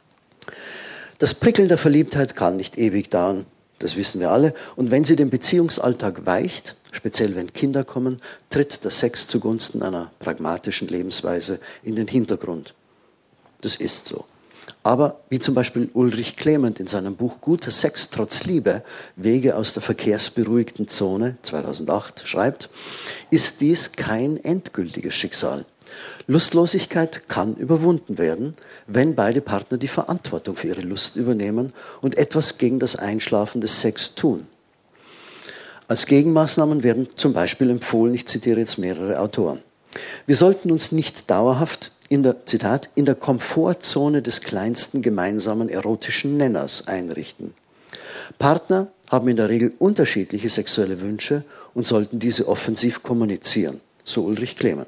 Das Prickeln der Verliebtheit kann nicht ewig dauern, das wissen wir alle. Und wenn sie den Beziehungsalltag weicht, speziell wenn Kinder kommen, tritt der Sex zugunsten einer pragmatischen Lebensweise in den Hintergrund. Das ist so. Aber wie zum Beispiel Ulrich Clement in seinem Buch Guter Sex trotz Liebe, Wege aus der verkehrsberuhigten Zone 2008 schreibt, ist dies kein endgültiges Schicksal. Lustlosigkeit kann überwunden werden, wenn beide Partner die Verantwortung für ihre Lust übernehmen und etwas gegen das Einschlafen des Sex tun. Als Gegenmaßnahmen werden zum Beispiel empfohlen, ich zitiere jetzt mehrere Autoren, wir sollten uns nicht dauerhaft in der Komfortzone des kleinsten gemeinsamen erotischen Nenners einrichten. Partner haben in der Regel unterschiedliche sexuelle Wünsche und sollten diese offensiv kommunizieren. So Ulrich Klemann.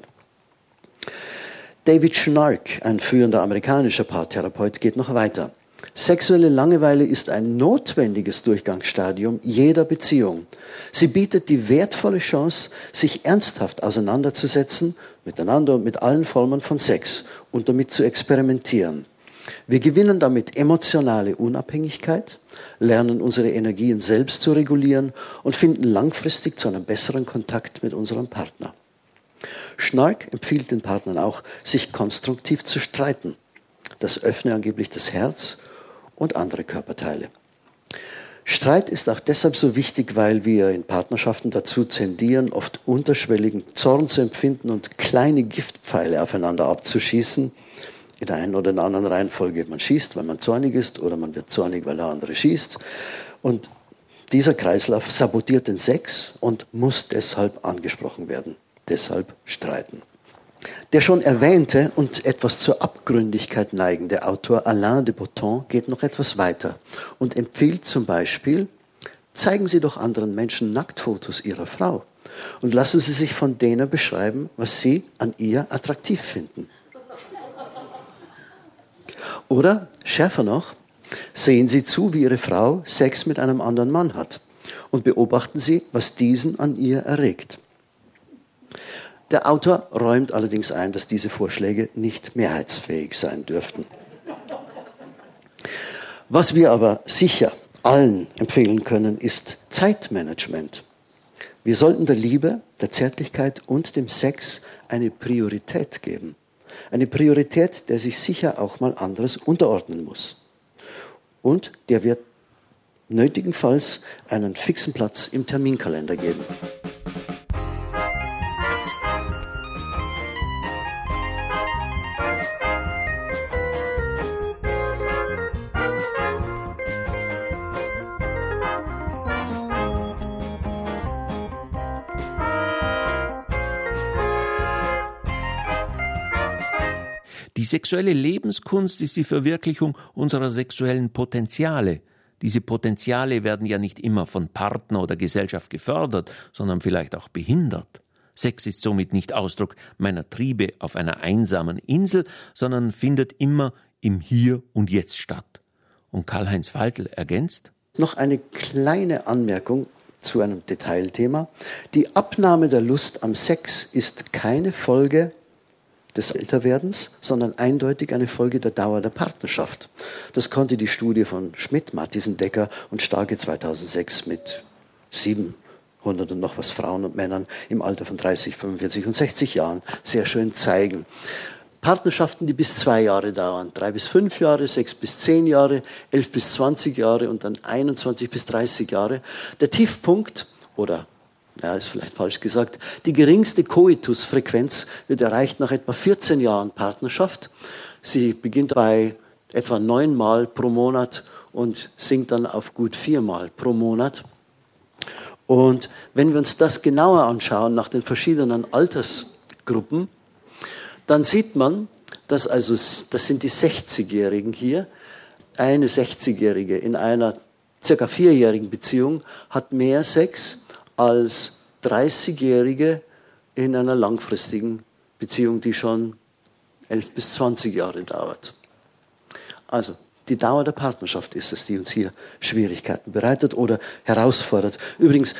David Schnark, ein führender amerikanischer Paartherapeut, geht noch weiter. Sexuelle Langeweile ist ein notwendiges Durchgangsstadium jeder Beziehung. Sie bietet die wertvolle Chance, sich ernsthaft auseinanderzusetzen, miteinander und mit allen Formen von Sex und damit zu experimentieren. Wir gewinnen damit emotionale Unabhängigkeit, lernen unsere Energien selbst zu regulieren und finden langfristig zu einem besseren Kontakt mit unserem Partner. Schnark empfiehlt den Partnern auch, sich konstruktiv zu streiten. Das öffne angeblich das Herz und andere Körperteile. Streit ist auch deshalb so wichtig, weil wir in Partnerschaften dazu tendieren, oft unterschwelligen Zorn zu empfinden und kleine Giftpfeile aufeinander abzuschießen. In der einen oder in der anderen Reihenfolge. Man schießt, weil man zornig ist, oder man wird zornig, weil der andere schießt. Und dieser Kreislauf sabotiert den Sex und muss deshalb angesprochen werden. Deshalb streiten. Der schon erwähnte und etwas zur Abgründigkeit neigende Autor Alain de Botton geht noch etwas weiter und empfiehlt zum Beispiel, zeigen Sie doch anderen Menschen Nacktfotos Ihrer Frau und lassen Sie sich von denen beschreiben, was Sie an ihr attraktiv finden. Oder, schärfer noch, sehen Sie zu, wie Ihre Frau Sex mit einem anderen Mann hat und beobachten Sie, was diesen an ihr erregt. Der Autor räumt allerdings ein, dass diese Vorschläge nicht mehrheitsfähig sein dürften. Was wir aber sicher allen empfehlen können, ist Zeitmanagement. Wir sollten der Liebe, der Zärtlichkeit und dem Sex eine Priorität geben. Eine Priorität, der sich sicher auch mal anderes unterordnen muss. Und der wird nötigenfalls einen fixen Platz im Terminkalender geben. Die sexuelle Lebenskunst ist die Verwirklichung unserer sexuellen Potenziale. Diese Potenziale werden ja nicht immer von Partner oder Gesellschaft gefördert, sondern vielleicht auch behindert. Sex ist somit nicht Ausdruck meiner Triebe auf einer einsamen Insel, sondern findet immer im Hier und Jetzt statt. Und Karl-Heinz Faltl ergänzt: Noch eine kleine Anmerkung zu einem Detailthema. Die Abnahme der Lust am Sex ist keine Folge des Älterwerdens, sondern eindeutig eine Folge der Dauer der Partnerschaft. Das konnte die Studie von Schmidt, Matthiesen-Decker und Starke 2006 mit 700 und noch was Frauen und Männern im Alter von 30, 45 und 60 Jahren sehr schön zeigen. Partnerschaften, die bis 2 Jahre dauern, 3 bis 5 Jahre, 6 bis 10 Jahre, 11 bis 20 Jahre und dann 21 bis 30 Jahre. Der Tiefpunkt, oder ja, ist vielleicht falsch gesagt, die geringste Koitusfrequenz wird erreicht nach etwa 14 Jahren Partnerschaft. Sie beginnt bei etwa 9 Mal pro Monat und sinkt dann auf gut 4 Mal pro Monat. Und wenn wir uns das genauer anschauen nach den verschiedenen Altersgruppen, dann sieht man, dass das sind die 60-Jährigen hier, eine 60-Jährige in einer circa 4-jährigen Beziehung hat mehr Sex als 30-Jährige in einer langfristigen Beziehung, die schon 11 bis 20 Jahre dauert. Also die Dauer der Partnerschaft ist es, die uns hier Schwierigkeiten bereitet oder herausfordert. Übrigens,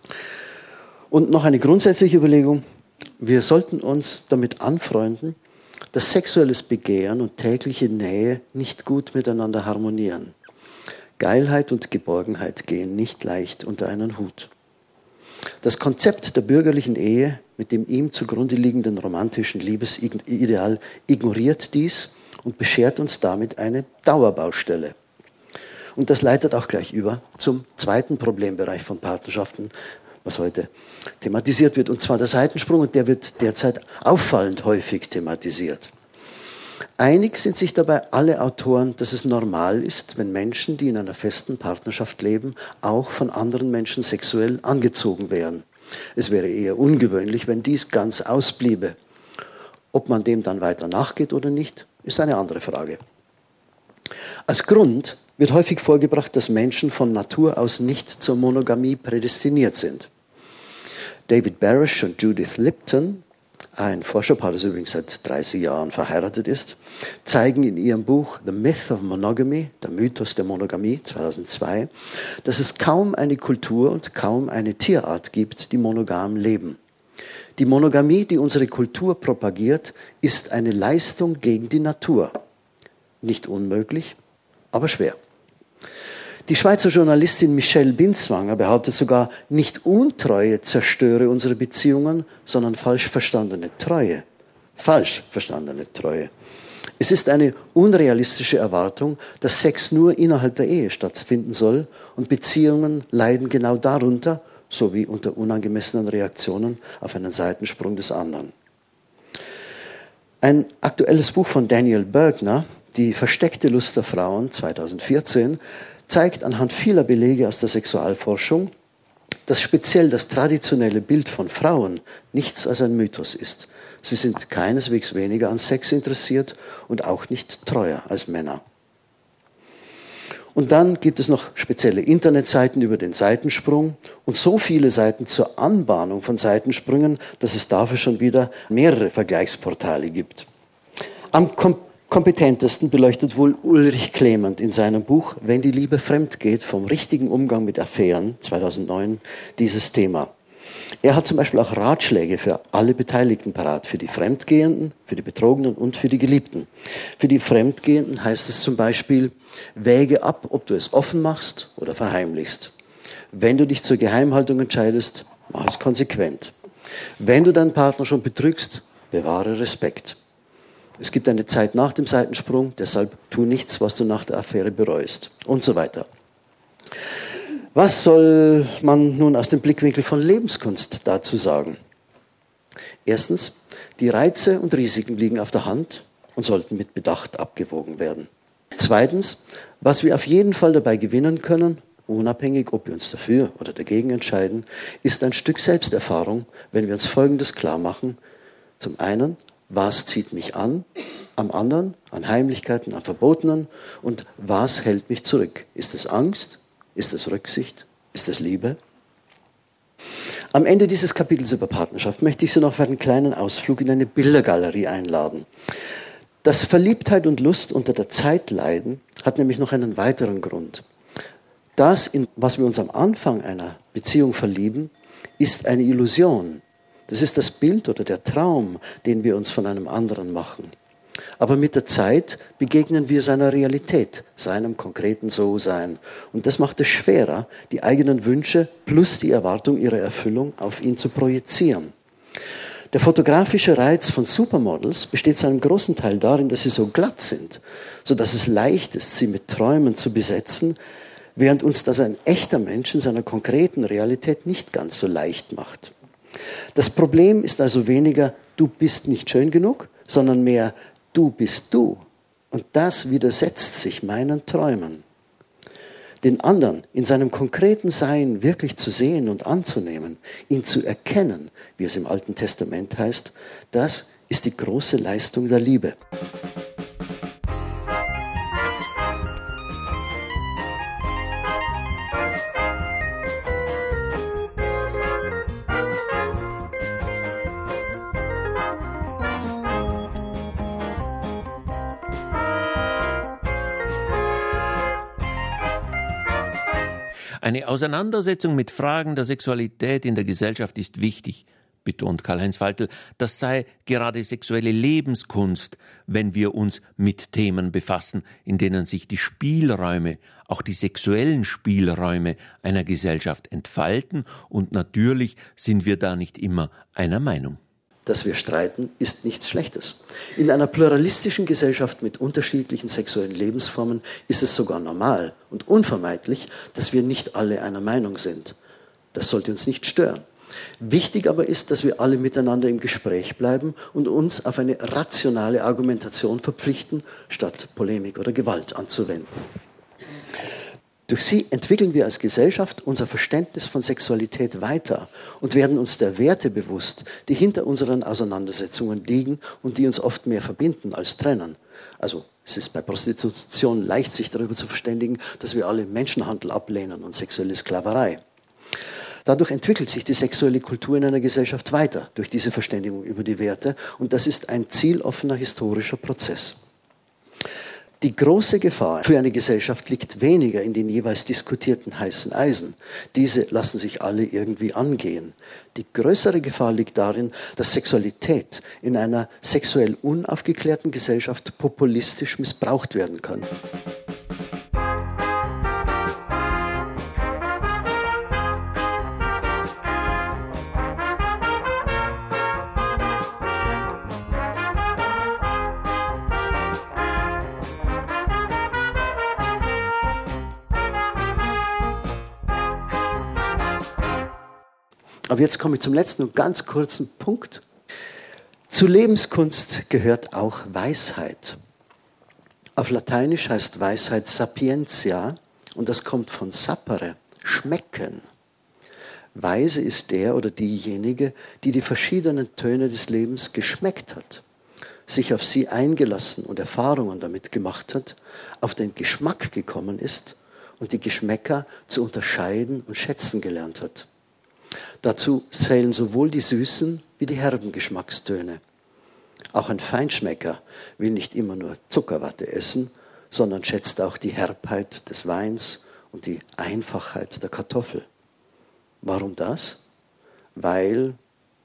und noch eine grundsätzliche Überlegung, wir sollten uns damit anfreunden, dass sexuelles Begehren und tägliche Nähe nicht gut miteinander harmonieren. Geilheit und Geborgenheit gehen nicht leicht unter einen Hut. Das Konzept der bürgerlichen Ehe mit dem ihm zugrunde liegenden romantischen Liebesideal ignoriert dies und beschert uns damit eine Dauerbaustelle. Und das leitet auch gleich über zum zweiten Problembereich von Partnerschaften, was heute thematisiert wird, und zwar der Seitensprung, und der wird derzeit auffallend häufig thematisiert. Einig sind sich dabei alle Autoren, dass es normal ist, wenn Menschen, die in einer festen Partnerschaft leben, auch von anderen Menschen sexuell angezogen wären. Es wäre eher ungewöhnlich, wenn dies ganz ausbliebe. Ob man dem dann weiter nachgeht oder nicht, ist eine andere Frage. Als Grund wird häufig vorgebracht, dass Menschen von Natur aus nicht zur Monogamie prädestiniert sind. David Barish und Judith Lipton, ein Forscherpaar, das übrigens seit 30 Jahren verheiratet ist, zeigen in ihrem Buch The Myth of Monogamy, der Mythos der Monogamie, 2002, dass es kaum eine Kultur und kaum eine Tierart gibt, die monogam leben. Die Monogamie, die unsere Kultur propagiert, ist eine Leistung gegen die Natur. Nicht unmöglich, aber schwer. Die Schweizer Journalistin Michelle Binswanger behauptet sogar, nicht Untreue zerstöre unsere Beziehungen, sondern falsch verstandene Treue. Falsch verstandene Treue. Es ist eine unrealistische Erwartung, dass Sex nur innerhalb der Ehe stattfinden soll und Beziehungen leiden genau darunter, sowie unter unangemessenen Reaktionen auf einen Seitensprung des anderen. Ein aktuelles Buch von Daniel Bergner, Die versteckte Lust der Frauen, 2014, zeigt anhand vieler Belege aus der Sexualforschung, dass speziell das traditionelle Bild von Frauen nichts als ein Mythos ist. Sie sind keineswegs weniger an Sex interessiert und auch nicht treuer als Männer. Und dann gibt es noch spezielle Internetseiten über den Seitensprung und so viele Seiten zur Anbahnung von Seitensprüngen, dass es dafür schon wieder mehrere Vergleichsportale gibt. Am kompetentesten beleuchtet wohl Ulrich Clement in seinem Buch Wenn die Liebe fremd geht, vom richtigen Umgang mit Affären, 2009, dieses Thema. Er hat zum Beispiel auch Ratschläge für alle Beteiligten parat, für die Fremdgehenden, für die Betrogenen und für die Geliebten. Für die Fremdgehenden heißt es zum Beispiel, wäge ab, ob du es offen machst oder verheimlichst. Wenn du dich zur Geheimhaltung entscheidest, mach es konsequent. Wenn du deinen Partner schon betrügst, bewahre Respekt. Es gibt eine Zeit nach dem Seitensprung, deshalb tu nichts, was du nach der Affäre bereust und so weiter. Was soll man nun aus dem Blickwinkel von Lebenskunst dazu sagen? Erstens, die Reize und Risiken liegen auf der Hand und sollten mit Bedacht abgewogen werden. Zweitens, was wir auf jeden Fall dabei gewinnen können, unabhängig, ob wir uns dafür oder dagegen entscheiden, ist ein Stück Selbsterfahrung, wenn wir uns Folgendes klar machen. Zum einen, was zieht mich an? Am anderen, an Heimlichkeiten, an Verbotenen. Und was hält mich zurück? Ist es Angst? Ist es Rücksicht? Ist es Liebe? Am Ende dieses Kapitels über Partnerschaft möchte ich Sie noch für einen kleinen Ausflug in eine Bildergalerie einladen. Dass Verliebtheit und Lust unter der Zeit leiden, hat nämlich noch einen weiteren Grund. Das, in was wir uns am Anfang einer Beziehung verlieben, ist eine Illusion. Das ist das Bild oder der Traum, den wir uns von einem anderen machen. Aber mit der Zeit begegnen wir seiner Realität, seinem konkreten So-Sein. Und das macht es schwerer, die eigenen Wünsche plus die Erwartung ihrer Erfüllung auf ihn zu projizieren. Der fotografische Reiz von Supermodels besteht zu einem großen Teil darin, dass sie so glatt sind, sodass es leicht ist, sie mit Träumen zu besetzen, während uns das ein echter Mensch in seiner konkreten Realität nicht ganz so leicht macht. Das Problem ist also weniger, du bist nicht schön genug, sondern mehr, du bist du. Und das widersetzt sich meinen Träumen. Den anderen in seinem konkreten Sein wirklich zu sehen und anzunehmen, ihn zu erkennen, wie es im Alten Testament heißt, das ist die große Leistung der Liebe. Eine Auseinandersetzung mit Fragen der Sexualität in der Gesellschaft ist wichtig, betont Karl-Heinz Faltl. Das sei gerade sexuelle Lebenskunst, wenn wir uns mit Themen befassen, in denen sich die Spielräume, auch die sexuellen Spielräume einer Gesellschaft entfalten. Und natürlich sind wir da nicht immer einer Meinung. Dass wir streiten, ist nichts Schlechtes. In einer pluralistischen Gesellschaft mit unterschiedlichen sexuellen Lebensformen ist es sogar normal und unvermeidlich, dass wir nicht alle einer Meinung sind. Das sollte uns nicht stören. Wichtig aber ist, dass wir alle miteinander im Gespräch bleiben und uns auf eine rationale Argumentation verpflichten, statt Polemik oder Gewalt anzuwenden. Durch sie entwickeln wir als Gesellschaft unser Verständnis von Sexualität weiter und werden uns der Werte bewusst, die hinter unseren Auseinandersetzungen liegen und die uns oft mehr verbinden als trennen. Also es ist bei Prostitution leicht, sich darüber zu verständigen, dass wir alle Menschenhandel ablehnen und sexuelle Sklaverei. Dadurch entwickelt sich die sexuelle Kultur in einer Gesellschaft weiter, durch diese Verständigung über die Werte. Und das ist ein zieloffener historischer Prozess. Die große Gefahr für eine Gesellschaft liegt weniger in den jeweils diskutierten heißen Eisen. Diese lassen sich alle irgendwie angehen. Die größere Gefahr liegt darin, dass Sexualität in einer sexuell unaufgeklärten Gesellschaft populistisch missbraucht werden kann. Aber jetzt komme ich zum letzten und ganz kurzen Punkt. Zu Lebenskunst gehört auch Weisheit. Auf Lateinisch heißt Weisheit sapientia und das kommt von sapere, schmecken. Weise ist der oder diejenige, die die verschiedenen Töne des Lebens geschmeckt hat, sich auf sie eingelassen und Erfahrungen damit gemacht hat, auf den Geschmack gekommen ist und die Geschmäcker zu unterscheiden und schätzen gelernt hat. Dazu zählen sowohl die süßen wie die herben Geschmackstöne. Auch ein Feinschmecker will nicht immer nur Zuckerwatte essen, sondern schätzt auch die Herbheit des Weins und die Einfachheit der Kartoffel. Warum das? Weil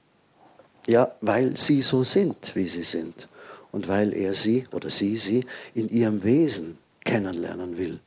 sie so sind, wie sie sind. Und weil er sie oder sie in ihrem Wesen kennenlernen will.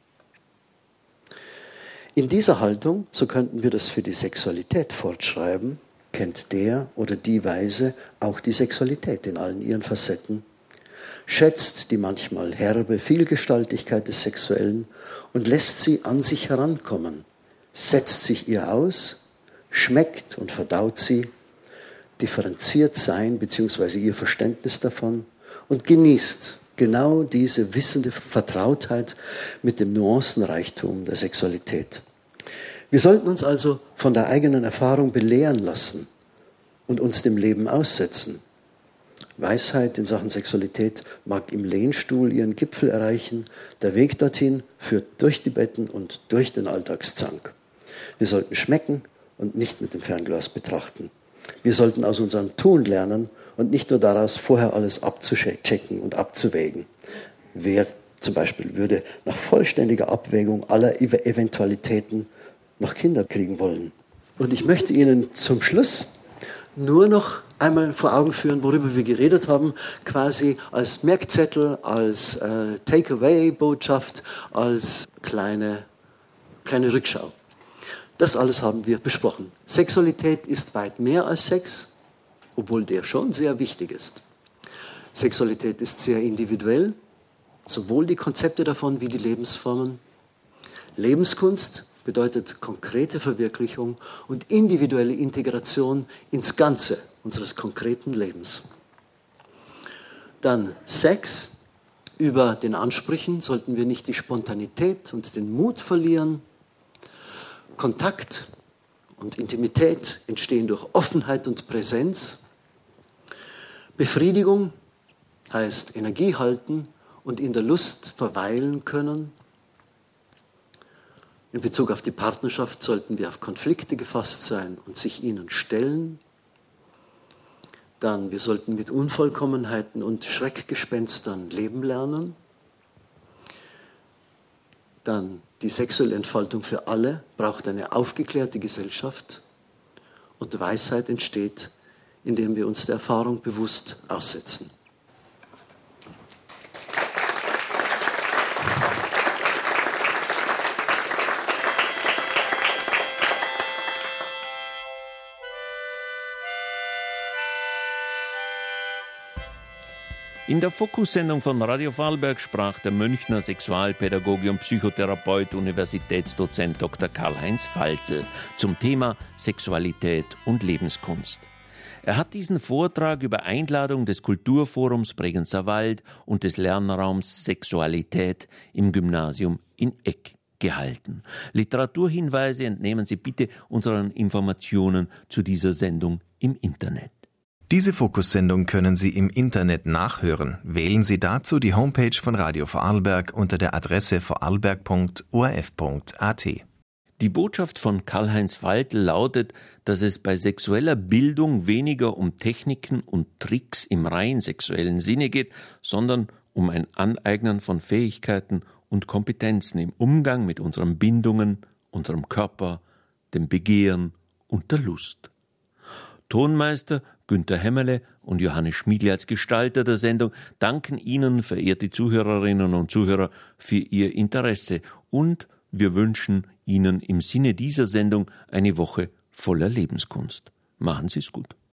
In dieser Haltung, so könnten wir das für die Sexualität fortschreiben, kennt der oder die Weise auch die Sexualität in allen ihren Facetten, schätzt die manchmal herbe Vielgestaltigkeit des Sexuellen und lässt sie an sich herankommen, setzt sich ihr aus, schmeckt und verdaut sie, differenziert sein bzw. ihr Verständnis davon und genießt genau diese wissende Vertrautheit mit dem Nuancenreichtum der Sexualität. Wir sollten uns also von der eigenen Erfahrung belehren lassen und uns dem Leben aussetzen. Weisheit in Sachen Sexualität mag im Lehnstuhl ihren Gipfel erreichen. Der Weg dorthin führt durch die Betten und durch den Alltagszank. Wir sollten schmecken und nicht mit dem Fernglas betrachten. Wir sollten aus unserem Tun lernen und nicht nur daraus vorher alles abzuchecken und abzuwägen. Wer zum Beispiel würde nach vollständiger Abwägung aller Eventualitäten noch Kinder kriegen wollen? Und ich möchte Ihnen zum Schluss nur noch einmal vor Augen führen, worüber wir geredet haben, quasi als Merkzettel, als Takeaway-Botschaft, als kleine Rückschau. Das alles haben wir besprochen. Sexualität ist weit mehr als Sex, obwohl der schon sehr wichtig ist. Sexualität ist sehr individuell, sowohl die Konzepte davon wie die Lebensformen. Lebenskunst bedeutet konkrete Verwirklichung und individuelle Integration ins Ganze unseres konkreten Lebens. Dann Sex. Über den Ansprüchen sollten wir nicht die Spontanität und den Mut verlieren. Kontakt und Intimität entstehen durch Offenheit und Präsenz. Befriedigung heißt Energie halten und in der Lust verweilen können. In Bezug auf die Partnerschaft sollten wir auf Konflikte gefasst sein und sich ihnen stellen. Dann, wir sollten mit Unvollkommenheiten und Schreckgespenstern leben lernen. Dann, die sexuelle Entfaltung für alle braucht eine aufgeklärte Gesellschaft. Und Weisheit entsteht, indem wir uns der Erfahrung bewusst aussetzen. In der Fokussendung von Radio Vorarlberg sprach der Münchner Sexualpädagoge und Psychotherapeut, Universitätsdozent Dr. Karl-Heinz Faltl zum Thema Sexualität und Lebenskunst. Er hat diesen Vortrag über Einladung des Kulturforums Bregenzer Wald und des Lernraums Sexualität im Gymnasium in Eck gehalten. Literaturhinweise entnehmen Sie bitte unseren Informationen zu dieser Sendung im Internet. Diese Fokussendung können Sie im Internet nachhören. Wählen Sie dazu die Homepage von Radio Vorarlberg unter der Adresse vorarlberg.orf.at. Die Botschaft von Karl-Heinz Waltl lautet, dass es bei sexueller Bildung weniger um Techniken und Tricks im rein sexuellen Sinne geht, sondern um ein Aneignen von Fähigkeiten und Kompetenzen im Umgang mit unseren Bindungen, unserem Körper, dem Begehren und der Lust. Tonmeister Günther Hämmerle und Johannes Schmiedle als Gestalter der Sendung danken Ihnen, verehrte Zuhörerinnen und Zuhörer, für Ihr Interesse und wir wünschen Ihnen im Sinne dieser Sendung eine Woche voller Lebenskunst. Machen Sie es gut.